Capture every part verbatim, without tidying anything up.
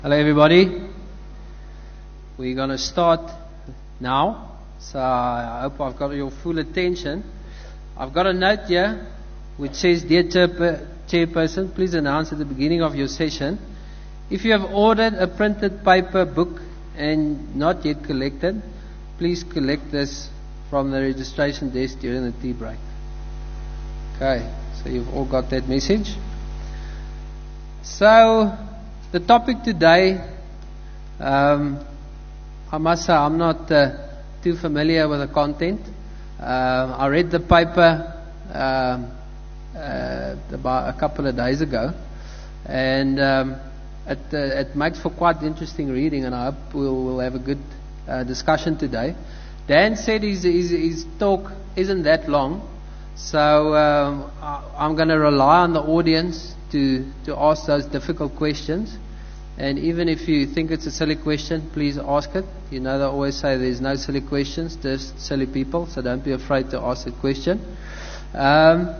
Hello everybody, we're going to start now, so I hope I've got your full attention. I've got a note here which says, Dear chairper- Chairperson, please announce at the beginning of your session, if you have ordered a printed paper book and not yet collected, please collect this from the registration desk during the tea break. Okay, so you've all got that message. So, the topic today, um, I must say I'm not uh, too familiar with the content. Uh, I read the paper um, uh, about a couple of days ago, and um, it, uh, it makes for quite interesting reading, and I hope we'll, we'll have a good uh, discussion today. Dan said his, his, his talk isn't that long, so um, I, I'm going to rely on the audience to, to ask those difficult questions. And even if you think it's a silly question, please ask it. You know, they always say there's no silly questions, just silly people, so don't be afraid to ask a question. Um,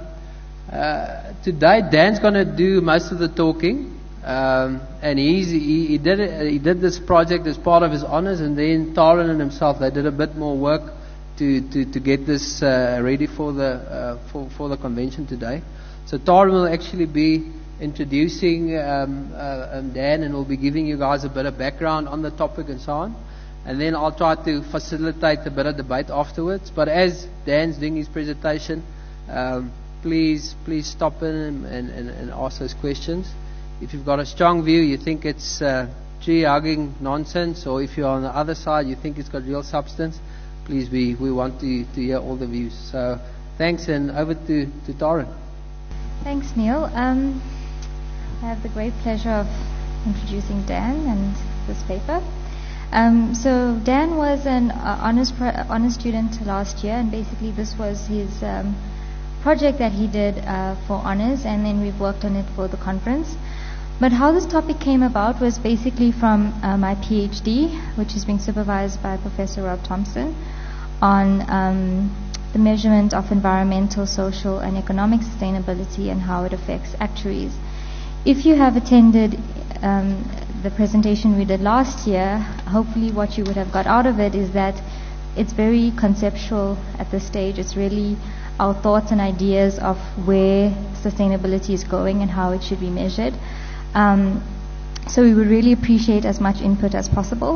uh, today, Dan's going to do most of the talking, um, and he's, he, he, did it, he did this project as part of his honours, and then Taran and himself, they did a bit more work to, to, to get this uh, ready for the, uh, for, for the convention today. So Taran will actually be introducing um, uh, um, Dan, and we'll be giving you guys a bit of background on the topic and so on. And then I'll try to facilitate a bit of debate afterwards. But as Dan's doing his presentation, um, please please stop in and, and, and ask those questions. If you've got a strong view, you think it's uh, tree-hugging nonsense, or if you're on the other side, you think it's got real substance, please, we, we want to, to hear all the views. So thanks, and over to, to Taran. Thanks, Neil. Um, I have the great pleasure of introducing Dan and this paper. Um, so Dan was an uh, honors, pro- honors student last year, and basically this was his um, project that he did uh, for honors, and then we've worked on it for the conference. But how this topic came about was basically from uh, my PhD, which is being supervised by Professor Rob Thompson, on um, the measurement of environmental, social, and economic sustainability and how it affects actuaries. If you have attended um, the presentation we did last year, hopefully what you would have got out of it is that it's very conceptual at this stage. It's really our thoughts and ideas of where sustainability is going and how it should be measured. Um, so we would really appreciate as much input as possible.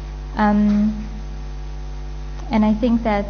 Um, and I think that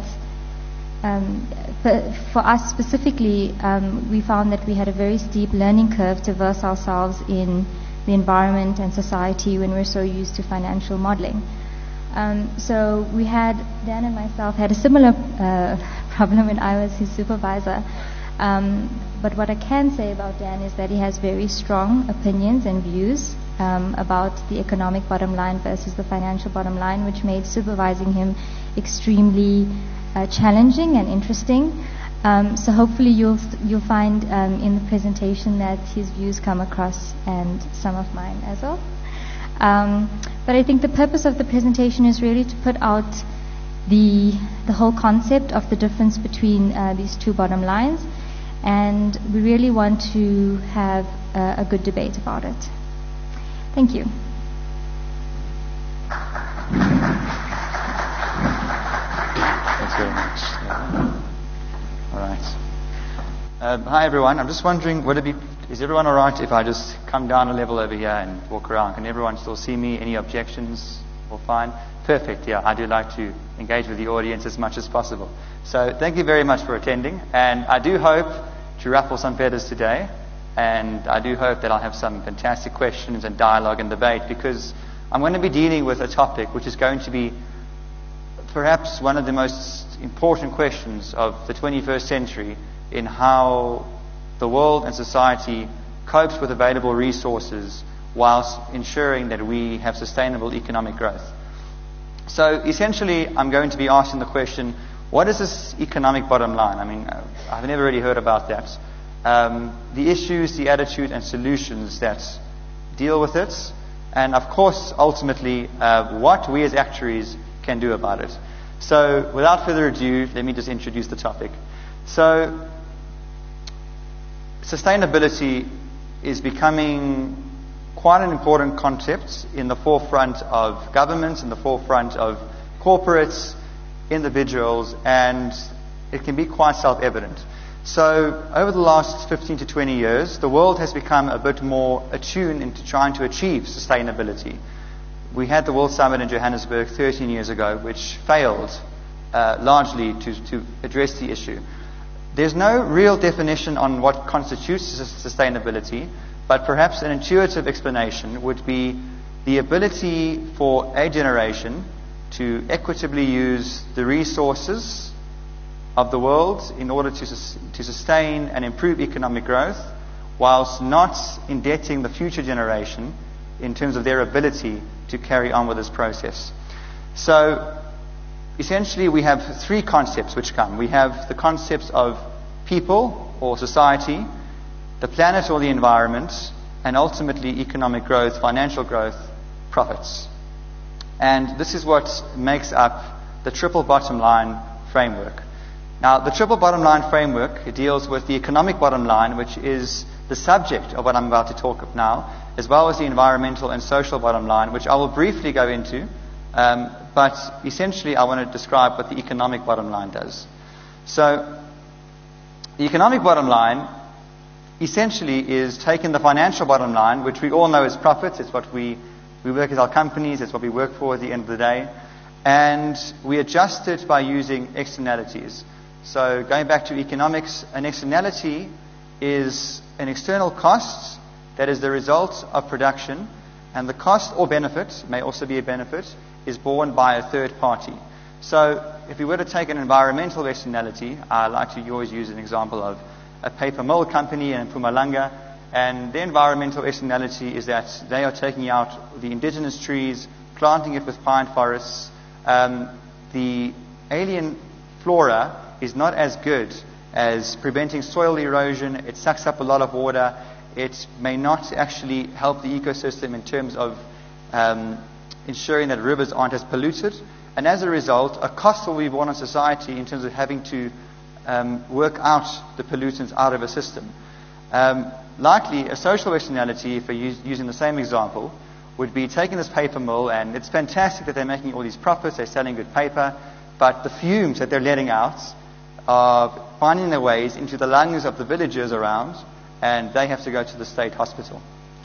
Um, for, for us specifically, um, we found that we had a very steep learning curve to verse ourselves in the environment and society when we're so used to financial modeling. Um, so we had, Dan and myself had a similar uh, problem when I was his supervisor. Um, but what I can say about Dan is that he has very strong opinions and views um, about the economic bottom line versus the financial bottom line, which made supervising him extremely Uh, challenging and interesting. Um, so hopefully you'll you'll find um, in the presentation that his views come across, and some of mine as well. Um, but I think the purpose of the presentation is really to put out the the whole concept of the difference between uh, these two bottom lines, and we really want to have uh, a good debate about it. Thank you. Thanks very much. All right. Um, hi everyone. I'm just wondering, would it be, is everyone all right if I just come down a level over here and walk around? Can everyone still see me? Any objections? All fine? Perfect. Yeah, I do like to engage with the audience as much as possible. So thank you very much for attending, and I do hope to ruffle some feathers today, and I do hope that I'll have some fantastic questions and dialogue and debate, because I'm going to be dealing with a topic which is going to be perhaps one of the most important questions of the twenty-first century in how the world and society copes with available resources whilst ensuring that we have sustainable economic growth. So essentially, I'm going to be asking the question, what is this economic bottom line? I mean, I've never really heard about that. Um, the issues, the attitude and solutions that deal with it, and of course, ultimately, uh, what we as actuaries can do about it. So, without further ado, let me just introduce the topic. So, sustainability is becoming quite an important concept in the forefront of governments, in the forefront of corporates, individuals, and it can be quite self-evident. So over the last fifteen to twenty years, the world has become a bit more attuned into trying to achieve sustainability. We had the World Summit in Johannesburg thirteen years ago, which failed uh, largely to, to address the issue. There's no real definition on what constitutes sustainability, but perhaps an intuitive explanation would be the ability for a generation to equitably use the resources of the world in order to, to sustain and improve economic growth, whilst not indebting the future generation in terms of their ability to carry on with this process. So, essentially we have three concepts which come. We have the concepts of people or society, the planet or the environment, and ultimately economic growth, financial growth, profits. And this is what makes up the triple bottom line framework. Now, the triple bottom line framework deals with the economic bottom line, which is the subject of what I'm about to talk of now, as well as the environmental and social bottom line, which I will briefly go into. Um, but essentially, I want to describe what the economic bottom line does. So, the economic bottom line essentially is taking the financial bottom line, which we all know is profits. It's what we, we work at our companies. It's what we work for at the end of the day. And we adjust it by using externalities. So going back to economics, an externality is an external cost that is the result of production, and the cost or benefit, may also be a benefit, is borne by a third party. So if we were to take an environmental externality, I like to always use an example of a paper mill company in Mpumalanga, and their environmental externality is that they are taking out the indigenous trees, planting it with pine forests. Um, the alien flora is not as good as preventing soil erosion. It sucks up a lot of water. It may not actually help the ecosystem in terms of um, ensuring that rivers aren't as polluted. And as a result, a cost will be borne on society in terms of having to um, work out the pollutants out of a system. Um, likely, a social externality, if we're use, using the same example, would be taking this paper mill, and it's fantastic that they're making all these profits, they're selling good paper, but the fumes that they're letting out are finding their ways into the lungs of the villagers around, and they have to go to the state hospital.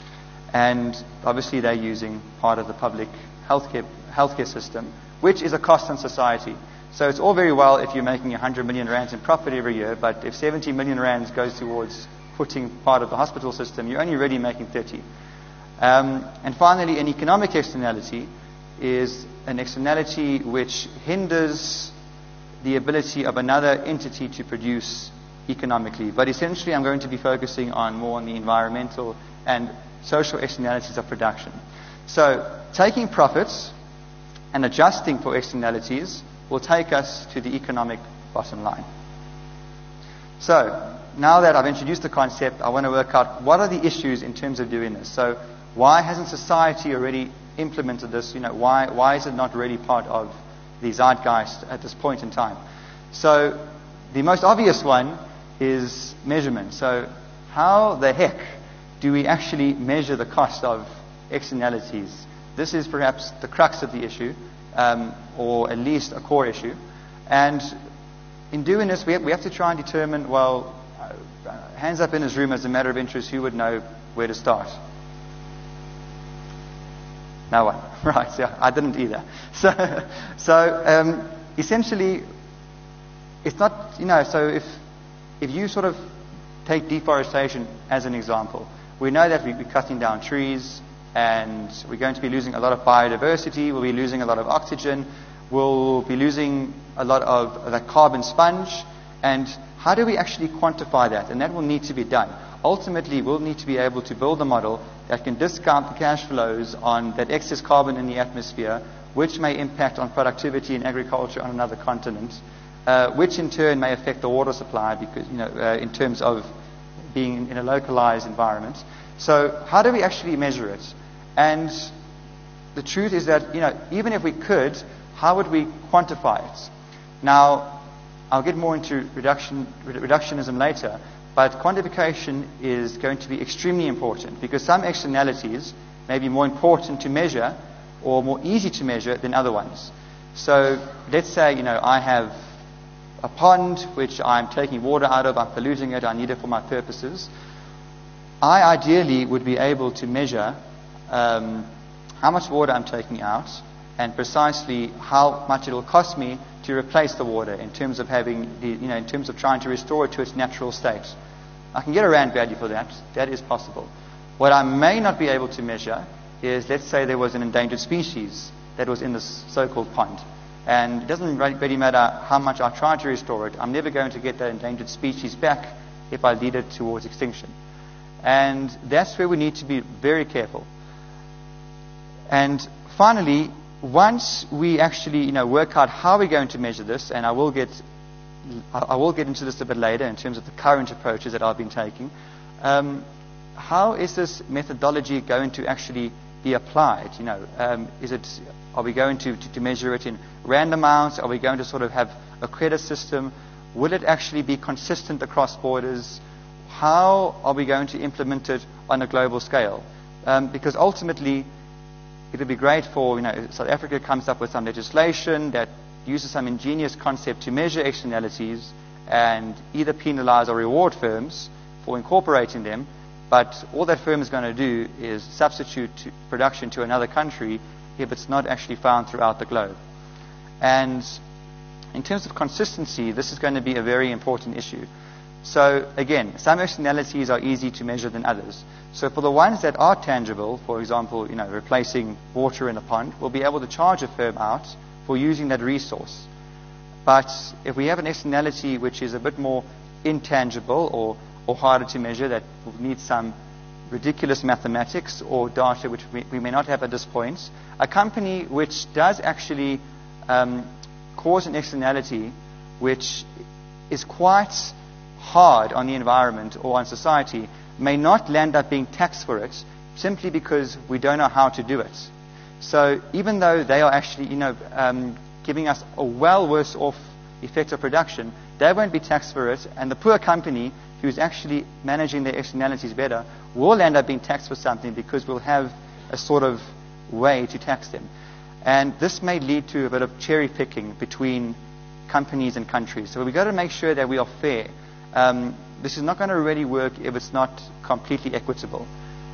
And obviously they're using part of the public healthcare, healthcare system, which is a cost on society. So it's all very well if you're making one hundred million rands in profit every year, but if seventy million rands goes towards putting part of the hospital system, you're only really making thirty. Um, and finally, an economic externality is an externality which hinders the ability of another entity to produce economically. But essentially, I'm going to be focusing on more on the environmental and social externalities of production. So, taking profits and adjusting for externalities will take us to the economic bottom line. So, now that I've introduced the concept, I want to work out what are the issues in terms of doing this. So, why hasn't society already implemented this? You know, why why is it not really part of the zeitgeist at this point in time? So, the most obvious one is measurement. So, how the heck do we actually measure the cost of externalities? This is perhaps the crux of the issue, um, or at least a core issue. And in doing this, we have, we have to try and determine, well, uh, hands up in this room as a matter of interest, who would know where to start? No one. Right, yeah, I didn't either. So, so um, essentially, it's not, you know, so if if you sort of take deforestation as an example, we know that we'll be cutting down trees, and we're going to be losing a lot of biodiversity, we'll be losing a lot of oxygen, we'll be losing a lot of that carbon sponge, and how do we actually quantify that? And that will need to be done. Ultimately, we'll need to be able to build a model that can discount the cash flows on that excess carbon in the atmosphere, which may impact on productivity in agriculture on another continent, uh, which in turn may affect the water supply, because you know, uh, in terms of being in a localized environment. So, how do we actually measure it? And the truth is that, you know, even if we could, how would we quantify it? Now, I'll get more into reduction, reductionism later, But quantification is going to be extremely important because some externalities may be more important to measure or more easy to measure than other ones. So let's say, you know, I have a pond which I'm taking water out of, I'm polluting it, I need it for my purposes. I ideally would be able to measure um, how much water I'm taking out and precisely how much it will cost me to replace the water in terms of having the, you know, in terms of trying to restore it to its natural state. I can get a rand value for that. That is possible. What I may not be able to measure is, let's say there was an endangered species that was in this so-called pond. And it doesn't really matter how much I try to restore it. I'm never going to get that endangered species back if I lead it towards extinction. And that's where we need to be very careful. And finally, once we actually, you know, work out how we're going to measure this, and I will get, I will get into this a bit later in terms of the current approaches that I've been taking. Um, how is this methodology going to actually be applied? You know, um, is it? Are we going to, to to measure it in rand amounts? Are we going to sort of have a credit system? Will it actually be consistent across borders? How are we going to implement it on a global scale? Um, because ultimately, it would be great for, you know, South Africa comes up with some legislation that uses some ingenious concept to measure externalities and either penalize or reward firms for incorporating them. But all that firm is going to do is substitute to production to another country if it's not actually found throughout the globe. And in terms of consistency, this is going to be a very important issue. So again, some externalities are easy to measure than others. So for the ones that are tangible, for example, you know, replacing water in a pond, we'll be able to charge a firm out for using that resource. But if we have an externality which is a bit more intangible or, or harder to measure, that will need some ridiculous mathematics or data which we, we may not have at this point, a company which does actually um, cause an externality which is quite hard on the environment or on society may not land up being taxed for it simply because we don't know how to do it. So even though they are actually, you know, um, giving us a well worse off effect of production, they won't be taxed for it, and the poor company who's actually managing their externalities better will end up being taxed for something because we'll have a sort of way to tax them. And this may lead to a bit of cherry picking between companies and countries. So we've got to make sure that we are fair. Um, this is not going to really work if it's not completely equitable.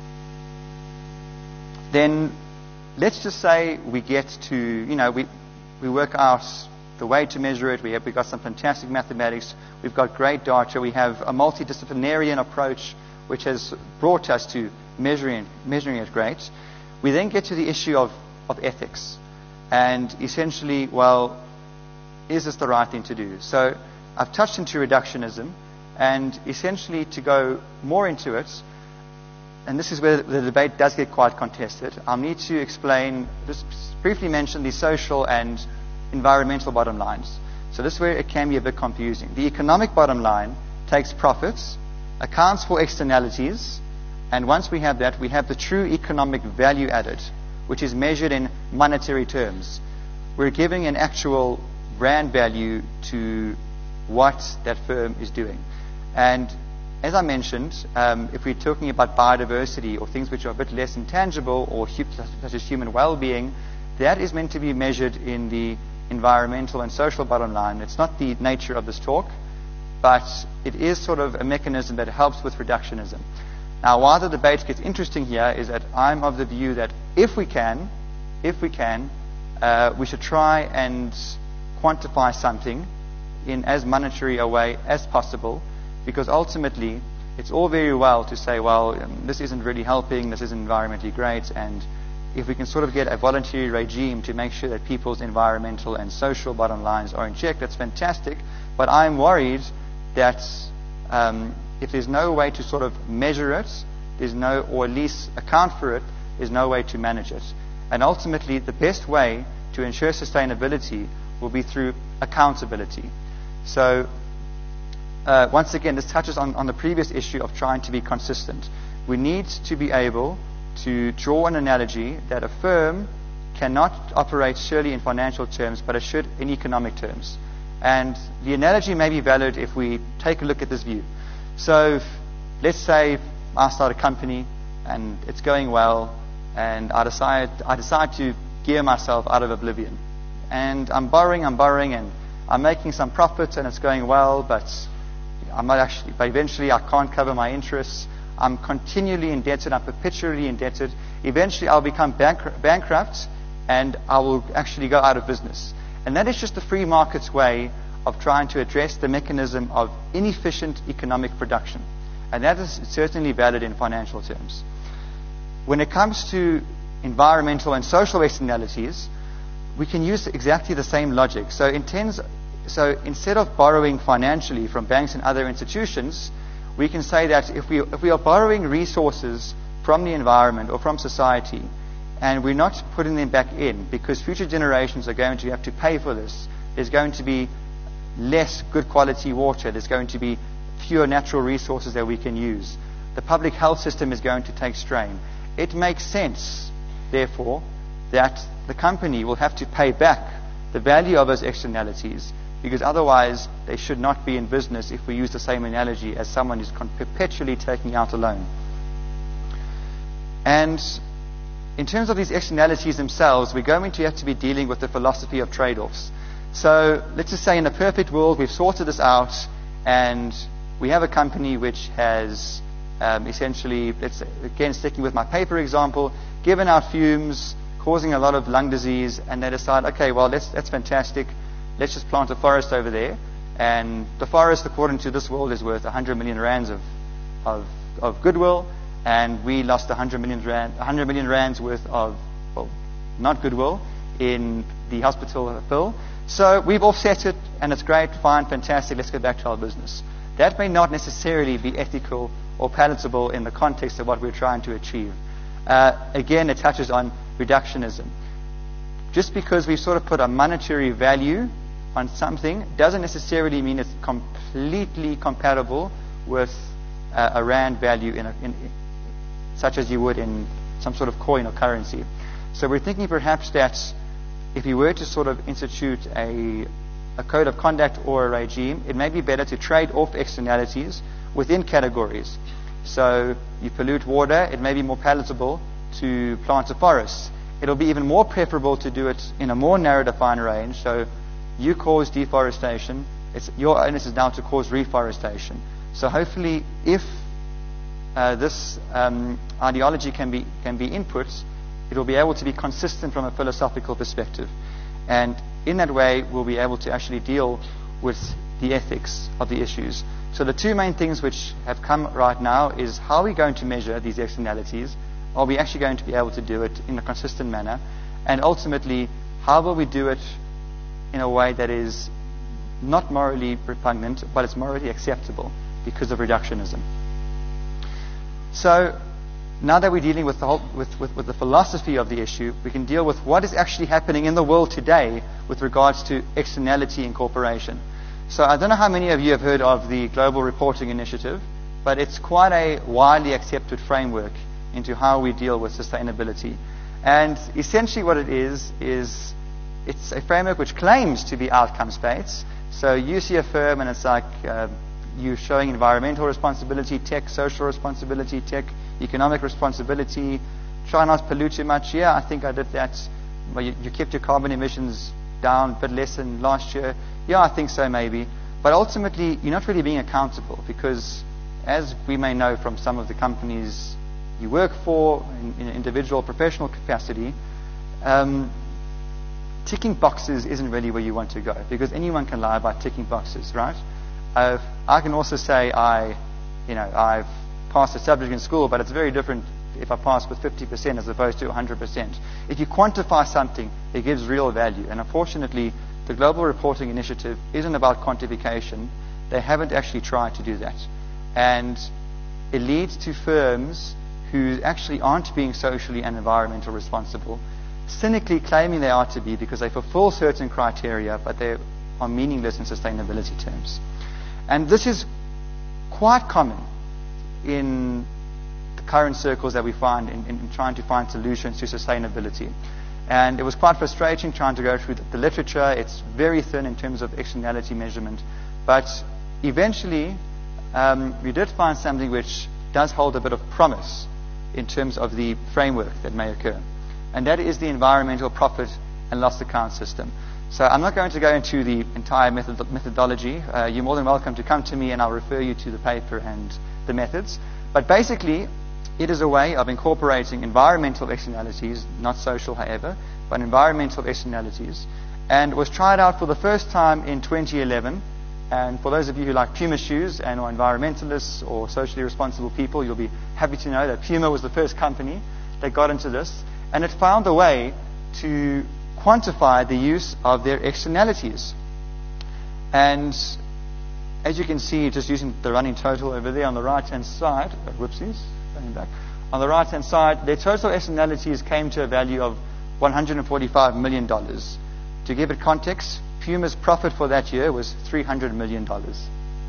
Then let's just say we get to, you know, we, we work out the way to measure it. We have, we've got some fantastic mathematics. We've got great data. We have a multidisciplinary approach which has brought us to measuring, measuring it great. We then get to the issue of, of ethics. And essentially, well, is this the right thing to do? So I've touched into reductionism. And essentially, to go more into it, and this is where the debate does get quite contested, I'll need to explain, just briefly mention the social and environmental bottom lines. So this is where it can be a bit confusing. The economic bottom line takes profits, accounts for externalities, and once we have that, we have the true economic value added, which is measured in monetary terms. We're giving an actual brand value to what that firm is doing. And as I mentioned, um, if we're talking about biodiversity or things which are a bit less intangible, or hu- such as human well-being, that is meant to be measured in the environmental and social bottom line. It's not the nature of this talk, but it is sort of a mechanism that helps with reductionism. Now, why the debate gets interesting here is that I'm of the view that if we can, if we can, uh, we should try and quantify something in as monetary a way as possible. Because ultimately, it's all very well to say, well, um, this isn't really helping, this isn't environmentally great, and if we can sort of get a voluntary regime to make sure that people's environmental and social bottom lines are in check, that's fantastic. But I'm worried that um, if there's no way to sort of measure it, there's no, or at least account for it, there's no way to manage it. And ultimately, the best way to ensure sustainability will be through accountability. So, Uh, once again, this touches on, on the previous issue of trying to be consistent. We need to be able to draw an analogy that a firm cannot operate surely in financial terms, but it should in economic terms. And the analogy may be valid if we take a look at this view. So let's say I start a company and it's going well, and I decide I decide to gear myself out of oblivion. And I'm borrowing, I'm borrowing, and I'm making some profits, and it's going well, but I'm not actually, but eventually I can't cover my interests. I'm continually indebted, I'm perpetually indebted. Eventually I'll become bank- bankrupt, and I will actually go out of business. And that is just the free market's way of trying to address the mechanism of inefficient economic production. And that is certainly valid in financial terms. When it comes to environmental and social externalities, we can use exactly the same logic. So, intends, so instead of borrowing financially from banks and other institutions, we can say that if we, if we are borrowing resources from the environment or from society, and we're not putting them back in because future generations are going to have to pay for this, there's going to be less good quality water, there's going to be fewer natural resources that we can use. The public health system is going to take strain. It makes sense, therefore, that the company will have to pay back the value of those externalities, because otherwise they should not be in business if we use the same analogy as someone who's perpetually taking out a loan. And in terms of these externalities themselves, we're going to have to be dealing with the philosophy of trade-offs. So let's just say in a perfect world, we've sorted this out, and we have a company which has um, essentially, let's say, again sticking with my paper example, given out fumes, causing a lot of lung disease, and they decide, okay, well, that's, that's fantastic. Let's just plant a forest over there. And the forest, according to this world, is worth one hundred million rands of, of, of goodwill. And we lost one hundred million, rand, one hundred million rands worth of, well, not goodwill in the hospital bill. So we've offset it, and it's great, fine, fantastic, let's get back to our business. That may not necessarily be ethical or palatable in the context of what we're trying to achieve. Uh, again, it touches on reductionism. Just because we've sort of put a monetary value on something doesn't necessarily mean it's completely compatible with uh, a rand value in, a, in such as you would in some sort of coin or currency. So we're thinking perhaps that if you were to sort of institute a, a code of conduct or a regime, it may be better to trade off externalities within categories. So you pollute water, it may be more palatable to plant a forest. It'll be even more preferable to do it in a more narrow defined range. So you cause deforestation, it's, your onus is now to cause reforestation. So hopefully, if uh, this um, ideology can be can be input, it will be able to be consistent from a philosophical perspective. And in that way, we'll be able to actually deal with the ethics of the issues. So the two main things which have come right now is how are we going to measure these externalities? Are we actually going to be able to do it in a consistent manner? And ultimately, how will we do it in a way that is not morally repugnant, but it's morally acceptable because of reductionism? So now that we're dealing with the, whole, with, with, with the philosophy of the issue, we can deal with what is actually happening in the world today with regards to externality incorporation. So I don't know how many of you have heard of the Global Reporting Initiative, but it's quite a widely accepted framework into how we deal with sustainability. And essentially what it is, is it's a framework which claims to be outcomes-based. So you see a firm and it's like uh, you showing environmental responsibility, tech, social responsibility, tech, economic responsibility, try not to pollute too much. Yeah, I think I did that. Well, you, you kept your carbon emissions down a bit less than last year. Yeah, I think so, maybe. But ultimately, you're not really being accountable because, as we may know from some of the companies you work for in, in an individual professional capacity, um, ticking boxes isn't really where you want to go because anyone can lie about ticking boxes, right? Uh, I can also say I, you know, I've passed a subject in school, but it's very different if I pass with fifty percent as opposed to one hundred percent. If you quantify something, it gives real value. And unfortunately, the Global Reporting Initiative isn't about quantification. They haven't actually tried to do that. And it leads to firms who actually aren't being socially and environmentally responsible, cynically claiming they are to be because they fulfill certain criteria, but they are meaningless in sustainability terms. And this is quite common in the current circles that we find in, in, in trying to find solutions to sustainability. And it was quite frustrating trying to go through the, the literature. It's very thin in terms of externality measurement. But eventually, um, we did find something which does hold a bit of promise in terms of the framework that may occur. And that is the environmental profit and loss account system. So I'm not going to go into the entire method methodology. Uh, you're more than welcome to come to me and I'll refer you to the paper and the methods. But basically, it is a way of incorporating environmental externalities, not social, however, but environmental externalities, and was tried out for the first time in twenty eleven. And for those of you who like Puma shoes and are environmentalists or socially responsible people, you'll be happy to know that Puma was the first company that got into this, and it found a way to quantify the use of their externalities. And as you can see, just using the running total over there on the right-hand side, oh, whoopsies, going back. On the right-hand side, their total externalities came to a value of one hundred forty-five million dollars. To give it context, Puma's profit for that year was three hundred million dollars.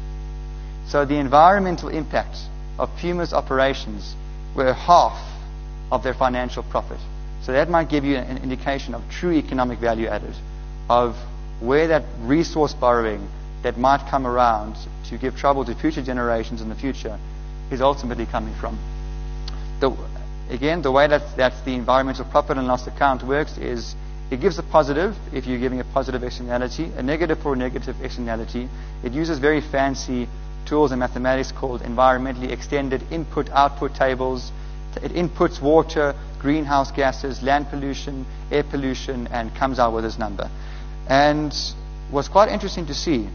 So the environmental impact of Puma's operations were half of their financial profit. So that might give you an indication of true economic value added, of where that resource borrowing that might come around to give trouble to future generations in the future is ultimately coming from. The, again, the way that, that the environmental profit and loss account works is it gives a positive if you're giving a positive externality, a negative for a negative externality. It uses very fancy tools in mathematics called environmentally extended input-output tables. It inputs water, greenhouse gases, land pollution, air pollution, and comes out with this number. And what's quite interesting to see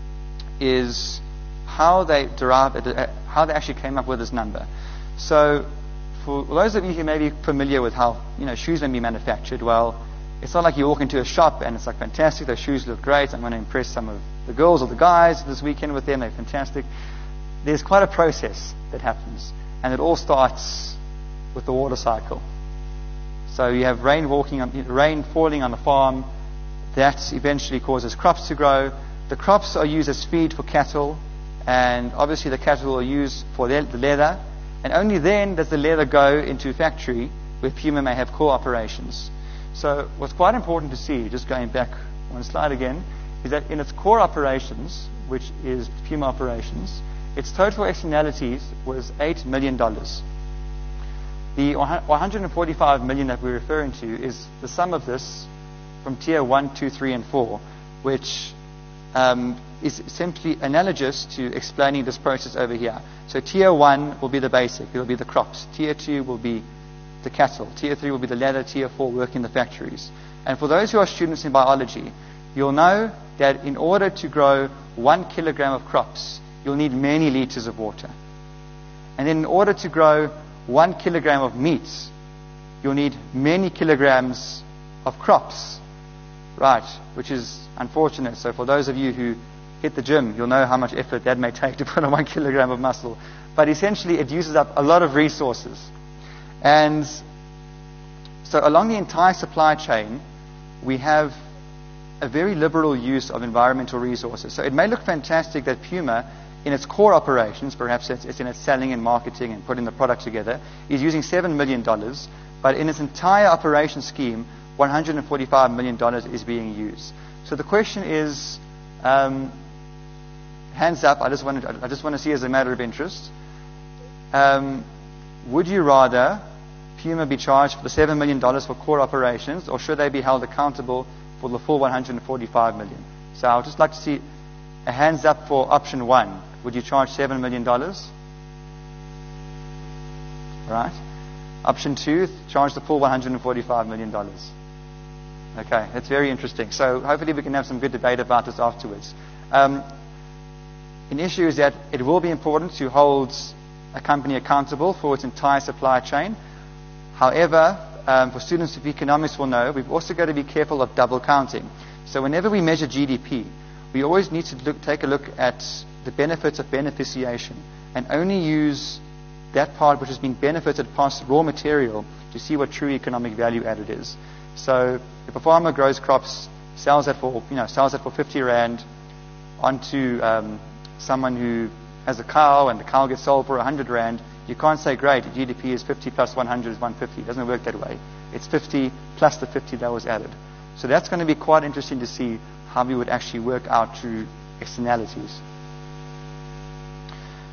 is how they derived, how they actually came up with this number. So, for those of you who may be familiar with how you know shoes may be manufactured, well, it's not like you walk into a shop and it's like fantastic. Those shoes look great. I'm going to impress some of the girls or the guys this weekend with them. They're fantastic. There's quite a process that happens, and it all starts with the water cycle. So you have rain walking on, rain falling on the farm. That eventually causes crops to grow. The crops are used as feed for cattle, and obviously the cattle are used for the leather. And only then does the leather go into a factory where Puma may have core operations. So what's quite important to see, just going back one slide again, is that in its core operations, which is Puma operations, its total externalities was eight million dollars. The one hundred forty-five million dollars that we're referring to is the sum of this from tier one, two, three, and four, which um, is simply analogous to explaining this process over here. So tier one will be the basic, it will be the crops. Tier two will be the cattle. Tier three will be the leather. Tier four, work in the factories. And for those who are students in biology, you'll know that in order to grow one kilogram of crops, you'll need many liters of water. And then in order to grow one kilogram of meats, you'll need many kilograms of crops. Right, which is unfortunate. So for those of you who hit the gym, you'll know how much effort that may take to put on one kilogram of muscle. But essentially, it uses up a lot of resources. And so along the entire supply chain, we have a very liberal use of environmental resources. So it may look fantastic that Puma, in its core operations, perhaps it's, it's in its selling and marketing and putting the product together, is using seven million dollars. But in its entire operation scheme, one hundred forty-five million dollars is being used. So the question is, um, hands up, I just, want to, I just want to see as a matter of interest, um, would you rather Puma be charged for the seven million dollars for core operations, or should they be held accountable for the full one hundred forty-five million dollars? So I would just like to see a hands up for option one. Would you charge seven million dollars? Right. Option two, charge the full one hundred forty-five million dollars. Okay, that's very interesting. So hopefully we can have some good debate about this afterwards. Um, an issue is that it will be important to hold a company accountable for its entire supply chain. However, um, for students of economics will know, we've also got to be careful of double counting. So whenever we measure G D P, we always need to look, take a look at the benefits of beneficiation and only use that part which has been benefited past raw material to see what true economic value added is. So if a farmer grows crops, sells it for you know sells it for fifty rand onto um, someone who has a cow, and the cow gets sold for one hundred rand, you can't say, great, G D P is fifty plus one hundred is one hundred fifty. It doesn't work that way. It's fifty plus the fifty that was added. So that's going to be quite interesting to see how we would actually work out true externalities.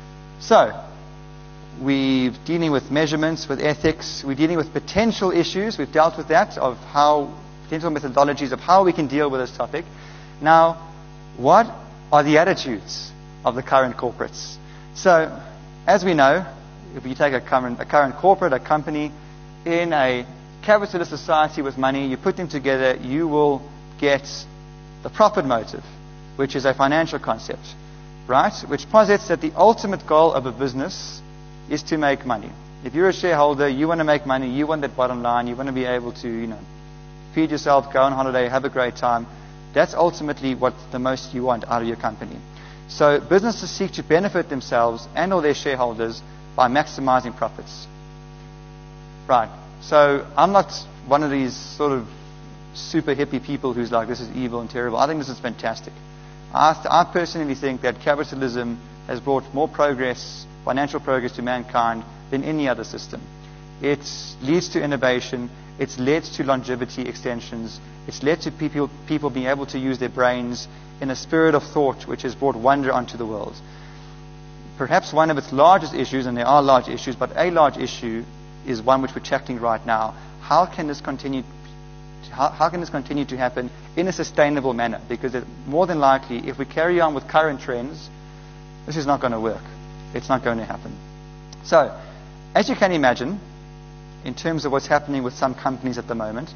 So, we're dealing with measurements, with ethics. We're dealing with potential issues. We've dealt with that, of how, potential methodologies of how we can deal with this topic. Now, what are the attitudes of the current corporates? So, as we know, if you take a current, a current corporate, a company, in a capitalist society with money, you put them together, you will get the profit motive, which is a financial concept, right? Which posits that the ultimate goal of a business is to make money. If you're a shareholder, you want to make money, you want that bottom line, you want to be able to, you know, feed yourself, go on holiday, have a great time. That's ultimately what the most you want out of your company. So businesses seek to benefit themselves and or their shareholders by maximizing profits. Right. So I'm not one of these sort of super hippie people who's like, this is evil and terrible. I think this is fantastic. I, I personally think that capitalism has brought more progress, financial progress to mankind than any other system. It leads to innovation. It's led to longevity extensions. It's led to people, people being able to use their brains in a spirit of thought which has brought wonder onto the world. Perhaps one of its largest issues, and there are large issues, but a large issue is one which we're tackling right now. How can this continue? How, how can this continue to happen in a sustainable manner? Because it, more than likely, if we carry on with current trends, this is not going to work. It's not going to happen. So, as you can imagine, in terms of what's happening with some companies at the moment,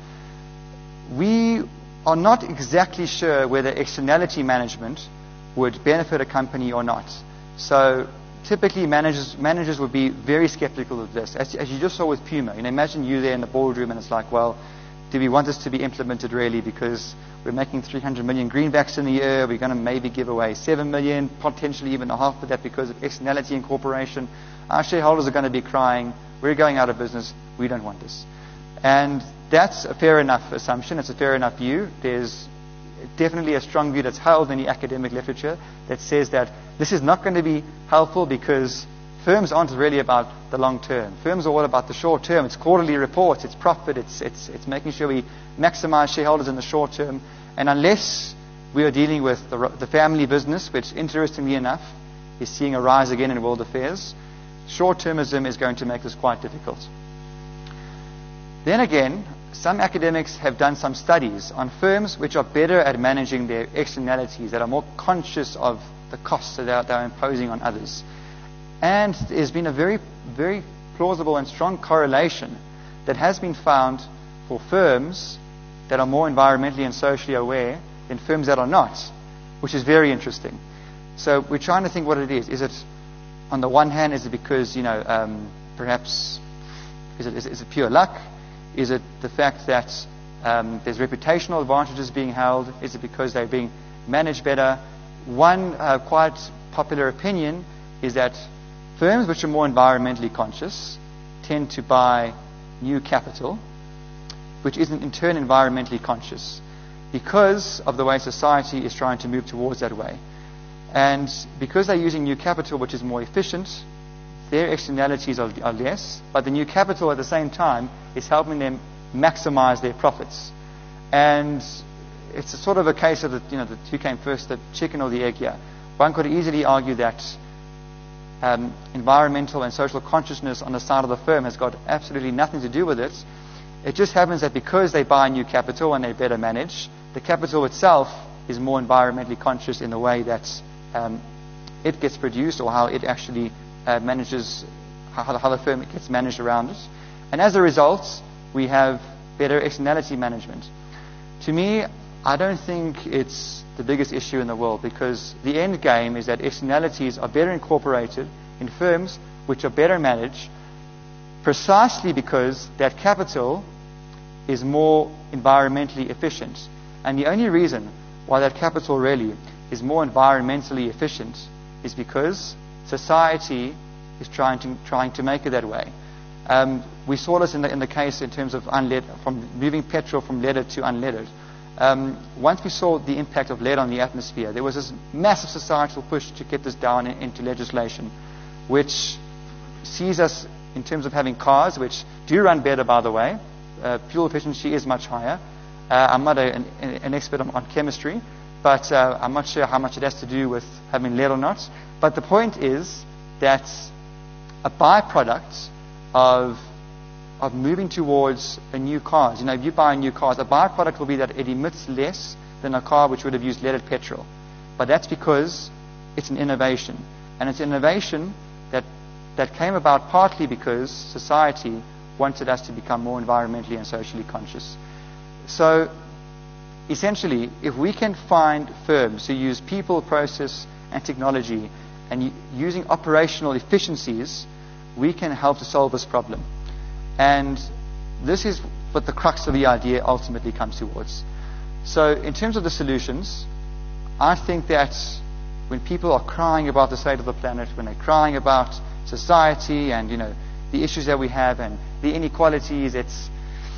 we are not exactly sure whether externality management would benefit a company or not. So typically managers managers would be very skeptical of this. As, as you just saw with Puma, you know, imagine you there in the boardroom and it's like, well, do we want this to be implemented really? Because we're making three hundred million greenbacks in a year, we're going to maybe give away seven million, potentially even a half of that because of externality incorporation. Our shareholders are going to be crying, we're going out of business, we don't want this. And that's a fair enough assumption, it's a fair enough view. There's definitely a strong view that's held in the academic literature that says that this is not going to be helpful because firms aren't really about the long term. Firms are all about the short term. It's quarterly reports, it's profit, it's, it's, it's making sure we maximize shareholders in the short term. And unless we are dealing with the, the family business, which interestingly enough is seeing a rise again in world affairs, short-termism is going to make this quite difficult. Then again, some academics have done some studies on firms which are better at managing their externalities, that are more conscious of the costs that they're, they're imposing on others. And there's been a very, very plausible and strong correlation that has been found for firms that are more environmentally and socially aware than firms that are not, which is very interesting. So we're trying to think what it is. Is it, on the one hand, is it because, you know, um, perhaps, is it, is, it, is it pure luck? Is it the fact that um, there's reputational advantages being held? Is it because they're being managed better? One uh, quite popular opinion is that firms which are more environmentally conscious tend to buy new capital, which isn't in turn environmentally conscious, because of the way society is trying to move towards that way. And because they're using new capital which is more efficient, their externalities are, are less, but the new capital at the same time is helping them maximize their profits. And it's a sort of a case of the, you know, the two came first, the chicken or the egg here. One could easily argue that um, environmental and social consciousness on the side of the firm has got absolutely nothing to do with it. It just happens that because they buy new capital and they better manage, the capital itself is more environmentally conscious in the way that um, it gets produced or how it actually uh, manages, how, how the firm gets managed around it. And as a result, we have better externality management. To me, I don't think it's the biggest issue in the world, because the end game is that externalities are better incorporated in firms which are better managed, precisely because that capital is more environmentally efficient. And the only reason why that capital really is more environmentally efficient is because society is trying to trying to make it that way. Um, we saw this in the in the case in terms of unlead, from moving petrol from leaded to unleaded. Um, once we saw the impact of lead on the atmosphere, there was this massive societal push to get this down in, into legislation, which sees us in terms of having cars which do run better, by the way. Uh, fuel efficiency is much higher. Uh, I'm not a, an, an expert on, on chemistry, but uh, I'm not sure how much it has to do with having lead or not. But the point is that's a byproduct of of moving towards a new car. You know, if you buy a new car, the byproduct will be that it emits less than a car which would have used leaded petrol. But that's because it's an innovation. And it's an innovation that, that came about partly because society wanted us to become more environmentally and socially conscious. So, essentially, if we can find firms who use people, process, and technology, and using operational efficiencies, we can help to solve this problem. And this is what the crux of the idea ultimately comes towards. So in terms of the solutions, I think that when people are crying about the state of the planet, when they're crying about society and, you know, the issues that we have and the inequalities, it's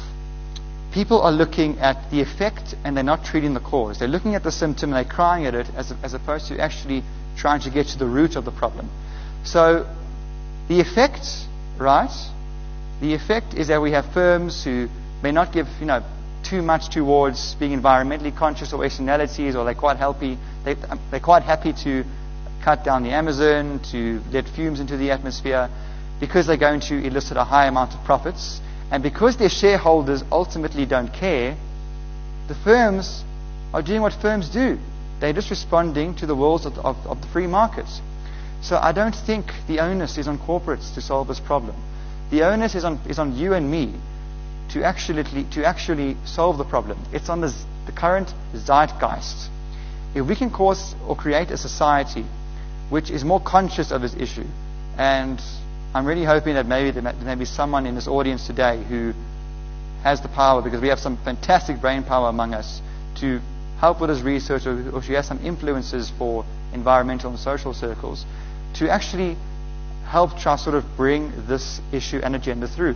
people are looking at the effect and they're not treating the cause. They're looking at the symptom and they're crying at it as, as opposed to actually trying to get to the root of the problem. So the effect, right? The effect is that we have firms who may not give, you know, too much towards being environmentally conscious or externalities, or they're quite happy. They, they're quite happy to cut down the Amazon, to let fumes into the atmosphere, because they're going to elicit a high amount of profits, and because their shareholders ultimately don't care. The firms are doing what firms do. They're just responding to the rules of, of, of the free market. So I don't think the onus is on corporates to solve this problem. The onus is on is on you and me to actually to actually solve the problem. It's on the, the current zeitgeist. If we can cause or create a society which is more conscious of this issue, and I'm really hoping that maybe there may, there may be someone in this audience today who has the power, because we have some fantastic brain power among us, to help with this research, or, or she has some influences for environmental and social circles, to actually help try sort of bring this issue and agenda through.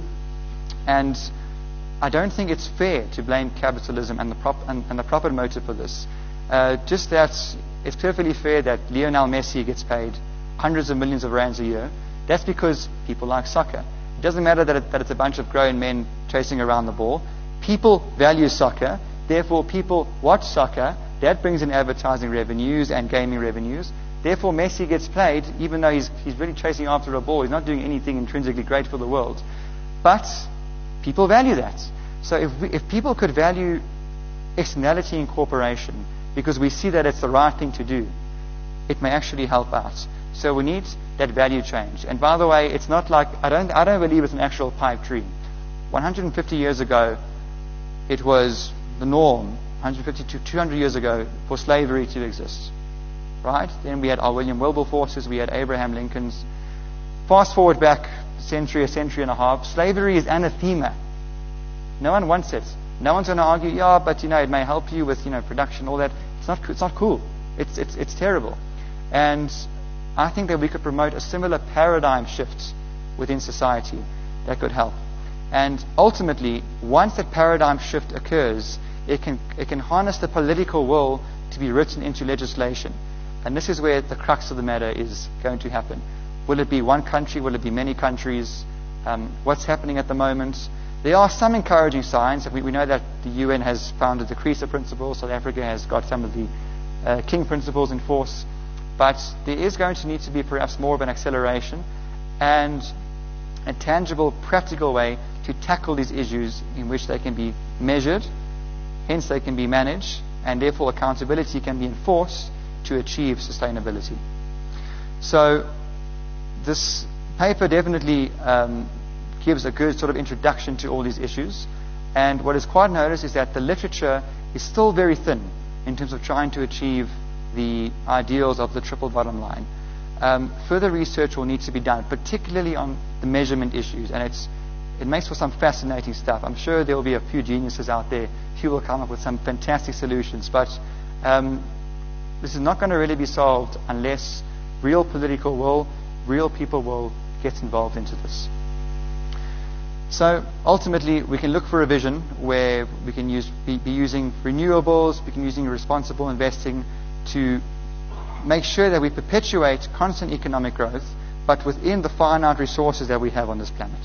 And I don't think it's fair to blame capitalism and the, prop, and, and the profit motive for this. Uh, just that it's perfectly fair that Lionel Messi gets paid hundreds of millions of rands a year. That's because people like soccer. It doesn't matter that, it, that it's a bunch of grown men chasing around the ball. People value soccer. Therefore, people watch soccer. That brings in advertising revenues and gaming revenues. Therefore, Messi gets played, even though he's, he's really chasing after a ball. He's not doing anything intrinsically great for the world. But people value that. So if, we, if people could value externality in cooperation, because we see that it's the right thing to do, it may actually help out. So we need that value change. And by the way, it's not like, I don't, I don't believe it's an actual pipe dream. one hundred fifty years ago, it was the norm, one hundred fifty to two hundred years ago, for slavery to exist. Right? Then we had our William Wilberforces, we had Abraham Lincoln's. Fast forward back a century, a century and a half, slavery is anathema. No one wants it. No one's going to argue, yeah, but you know, it may help you with, you know, production, all that. It's not, it's not cool. It's, it's, it's terrible. And I think that we could promote a similar paradigm shift within society that could help. And ultimately, once that paradigm shift occurs, it can, it can harness the political will to be written into legislation. And this is where the crux of the matter is going to happen. Will it be one country? Will it be many countries? Um, what's happening at the moment? There are some encouraging signs. We, we know that the U N has founded the CRESA principles. South Africa has got some of the uh, King principles in force. But there is going to need to be perhaps more of an acceleration and a tangible, practical way to tackle these issues in which they can be measured, hence they can be managed, and therefore accountability can be enforced to achieve sustainability. So this paper definitely um, gives a good sort of introduction to all these issues. And what is quite noticed is that the literature is still very thin in terms of trying to achieve the ideals of the triple bottom line. Um, further research will need to be done, particularly on the measurement issues, and it's it makes for some fascinating stuff. I'm sure there will be a few geniuses out there who will come up with some fantastic solutions, but um, this is not going to really be solved unless real political will, real people will get involved into this. So ultimately, we can look for a vision where we can use be, be using renewables, we can be using responsible investing to make sure that we perpetuate constant economic growth, but within the finite resources that we have on this planet.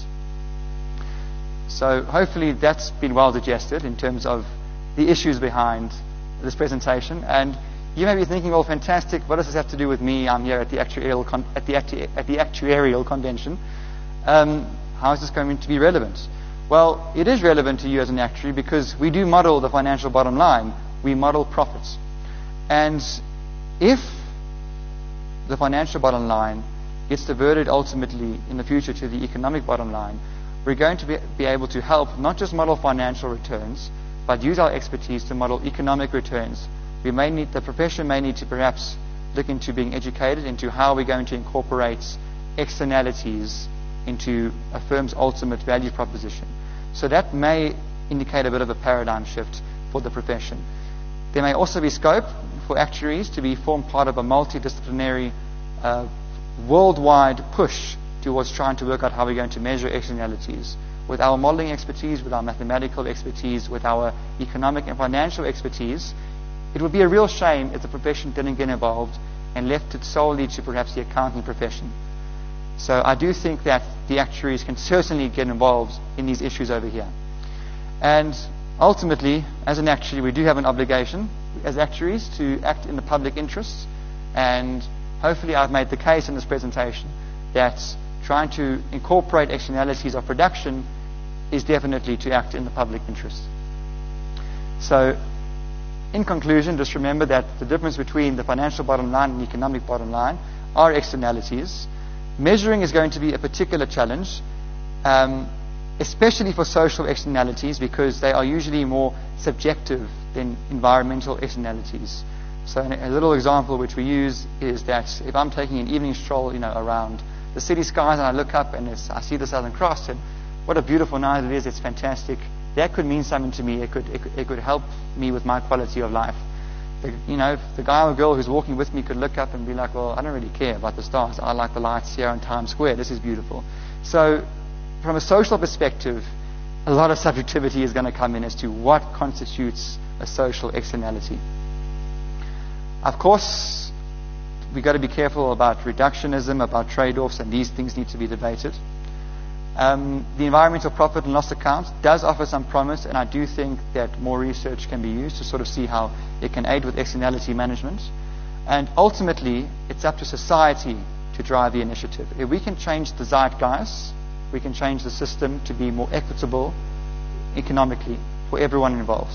So hopefully that's been well digested in terms of the issues behind this presentation. And you may be thinking, well, fantastic, what does this have to do with me? I'm here at the actuarial, con- at the actu- at the actuarial convention. Um, how is this going to be relevant? Well, it is relevant to you as an actuary because we do model the financial bottom line. We model profits. And if the financial bottom line gets diverted ultimately in the future to the economic bottom line, we're going to be, be able to help not just model financial returns, but use our expertise to model economic returns. We may need, the profession may need to perhaps look into being educated into how we're going to incorporate externalities into a firm's ultimate value proposition. So that may indicate a bit of a paradigm shift for the profession. There may also be scope for actuaries to be formed part of a multidisciplinary uh, worldwide push towards trying to work out how we're going to measure externalities. With our modeling expertise, with our mathematical expertise, with our economic and financial expertise, it would be a real shame if the profession didn't get involved and left it solely to perhaps the accounting profession. So I do think that the actuaries can certainly get involved in these issues over here. And ultimately, as an actuary, we do have an obligation as actuaries to act in the public interest. And hopefully I've made the case in this presentation that trying to incorporate externalities of production is definitely to act in the public interest. So, in conclusion, just remember that the difference between the financial bottom line and the economic bottom line are externalities. Measuring is going to be a particular challenge, um, especially for social externalities, because they are usually more subjective than environmental externalities. So a little example which we use is that if I'm taking an evening stroll, you know, around the city skies and I look up and it's, I see the Southern Cross and what a beautiful night it is, it's fantastic. That could mean something to me. It could, it could, it could help me with my quality of life. The, you know, the guy or girl who's walking with me could look up and be like, well, I don't really care about the stars. I like the lights here on Times Square. This is beautiful. So from a social perspective, a lot of subjectivity is going to come in as to what constitutes a social externality. Of course, we've got to be careful about reductionism, about trade-offs, and these things need to be debated. Um, the environmental profit and loss account does offer some promise, and I do think that more research can be used to sort of see how it can aid with externality management. And ultimately, it's up to society to drive the initiative. If we can change the zeitgeist, we can change the system to be more equitable economically for everyone involved.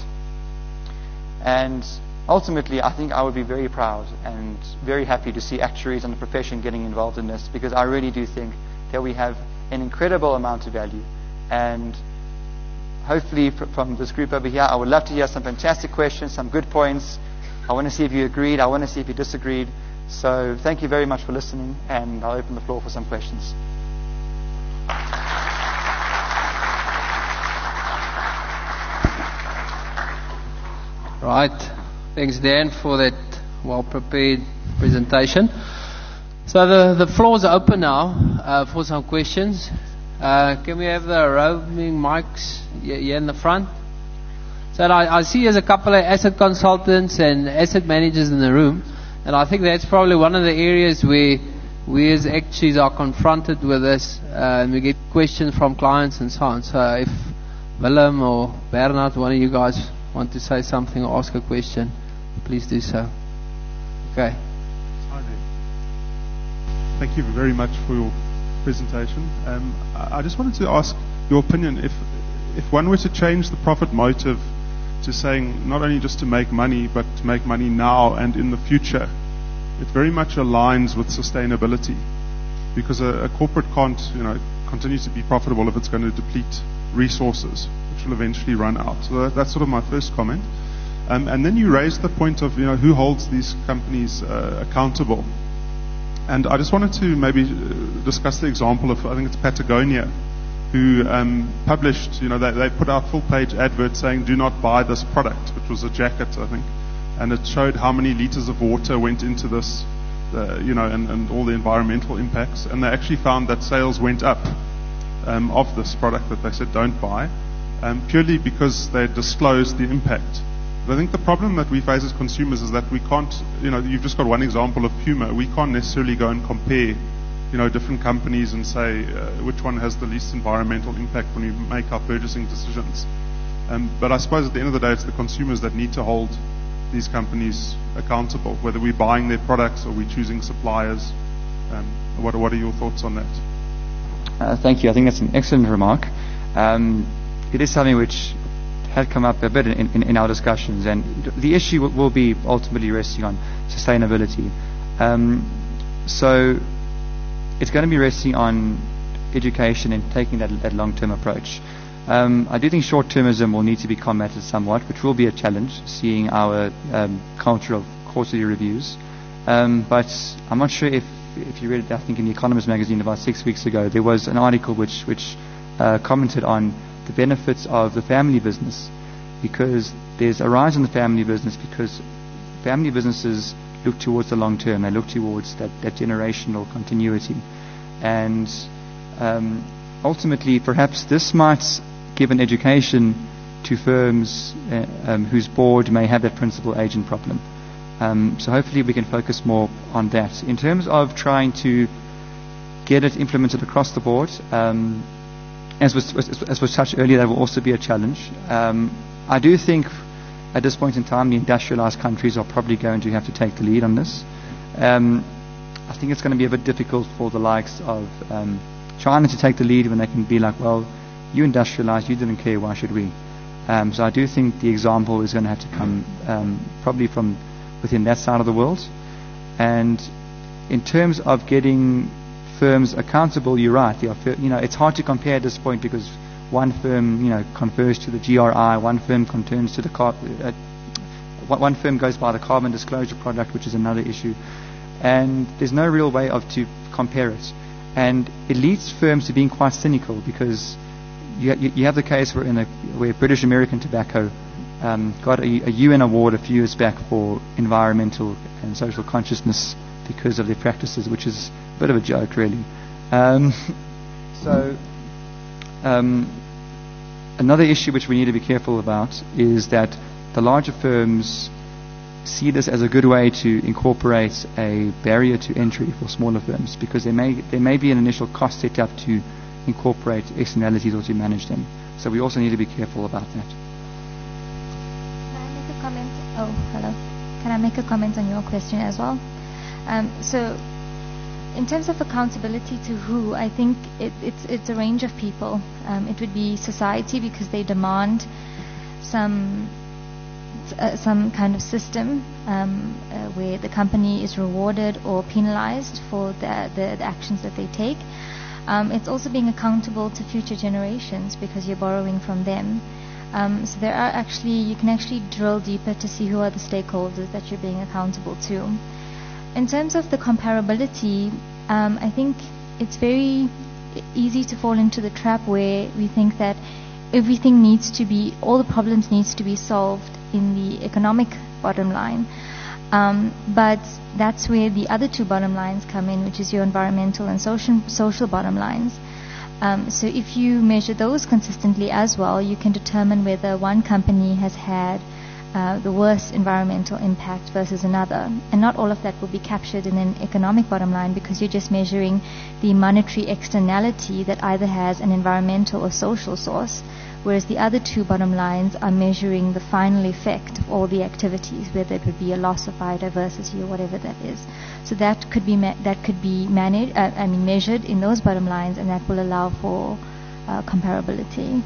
And ultimately, I think I would be very proud and very happy to see actuaries and the profession getting involved in this, because I really do think that we have an incredible amount of value. And hopefully from this group over here, I would love to hear some fantastic questions, some good points. I want to see if you agreed. I want to see if you disagreed. So thank you very much for listening, and I'll open the floor for some questions. Right. Thanks, Dan, for that well-prepared presentation. So the, the floor is open now uh, for some questions. Uh, can we have the roaming mics here in the front? So I, I see there's a couple of asset consultants and asset managers in the room, and I think that's probably one of the areas where we as actuaries are confronted with this, uh, and we get questions from clients and so on. So if Willem or Bernard, one of you guys want to say something or ask a question, please do so. Okay. Hi there. Thank you very much for your presentation. Um, I just wanted to ask your opinion. If if one were to change the profit motive to saying not only just to make money, but to make money now and in the future, it very much aligns with sustainability, because a, a corporate can't, you know, continue to be profitable if it's going to deplete resources, which will eventually run out. So that, that's sort of my first comment. Um, and then you raised the point of, you know, who holds these companies uh, accountable. And I just wanted to maybe discuss the example of, I think it's Patagonia, who um, published, you know, they, they put out full-page adverts saying, do not buy this product, which was a jacket, I think. And it showed how many liters of water went into this, uh, you know, and, and all the environmental impacts. And they actually found that sales went up um, of this product that they said don't buy, um, purely because they disclosed the impact. But I think the problem that we face as consumers is that we can't, you know, you've just got one example of Puma. We can't necessarily go and compare, you know, different companies and say uh, which one has the least environmental impact when we make our purchasing decisions. Um, but I suppose at the end of the day, it's the consumers that need to hold the these companies accountable, whether we're buying their products or we're choosing suppliers. Um, what, what are your thoughts on that? Uh, thank you. I think that's an excellent remark. Um, it is something which had come up a bit in, in, in our discussions, and the issue w- will be ultimately resting on sustainability. Um, so it's going to be resting on education and taking that, that long-term approach. Um, I do think short-termism will need to be combated somewhat, which will be a challenge, seeing our um, culture of quarterly reviews. Um, but I'm not sure if, if you read it, I think in The Economist magazine about six weeks ago, there was an article which, which uh, commented on the benefits of the family business, because there's a rise in the family business because family businesses look towards the long term. They look towards that, that generational continuity. And um, ultimately, perhaps this might give an education to firms uh, um, whose board may have that principal agent problem. Um, so hopefully we can focus more on that. In terms of trying to get it implemented across the board, um, as was, as was touched earlier, that will also be a challenge. Um, I do think at this point in time the industrialized countries are probably going to have to take the lead on this. Um, I think it's going to be a bit difficult for the likes of um, China to take the lead when they can be like, well, you industrialized, you didn't care, why should we? Um, so I do think the example is going to have to come um, probably from within that side of the world. And in terms of getting firms accountable, you're right. They are, you know, it's hard to compare at this point because one firm, you know, confers to the G R I, one firm concerns to the car, uh, one firm goes by the carbon disclosure product, which is another issue, and there's no real way of to compare it, and it leads firms to being quite cynical because you, you, you have the case where in a, where British American Tobacco um, got a, a U N award a few years back for environmental and social consciousness because of their practices, which is a bit of a joke, really. Um, so, um, another issue which we need to be careful about is that the larger firms see this as a good way to incorporate a barrier to entry for smaller firms, because there may there may be an initial cost set up to incorporate externalities or to manage them. So we also need to be careful about that. Can I make a comment? Oh, hello. Can I make a comment on your question as well? Um, so, in terms of accountability to who, I think it, it's it's a range of people. Um, it would be society because they demand some uh, some kind of system um, uh, where the company is rewarded or penalized for the, the, the actions that they take. Um, it's also being accountable to future generations because you're borrowing from them. Um, so there are actually, you can actually drill deeper to see who are the stakeholders that you're being accountable to. In terms of the comparability, um, I think it's very easy to fall into the trap where we think that everything needs to be, all the problems needs to be solved in the economic bottom line. Um, but that's where the other two bottom lines come in, which is your environmental and social, social bottom lines. Um, so if you measure those consistently as well, you can determine whether one company has had uh, the worst environmental impact versus another. And not all of that will be captured in an economic bottom line because you're just measuring the monetary externality that either has an environmental or social source, whereas the other two bottom lines are measuring the final effect of all the activities, whether it would be a loss of biodiversity or whatever that is. So that could be ma- that could be managed, uh, I mean measured in those bottom lines, and that will allow for uh, comparability.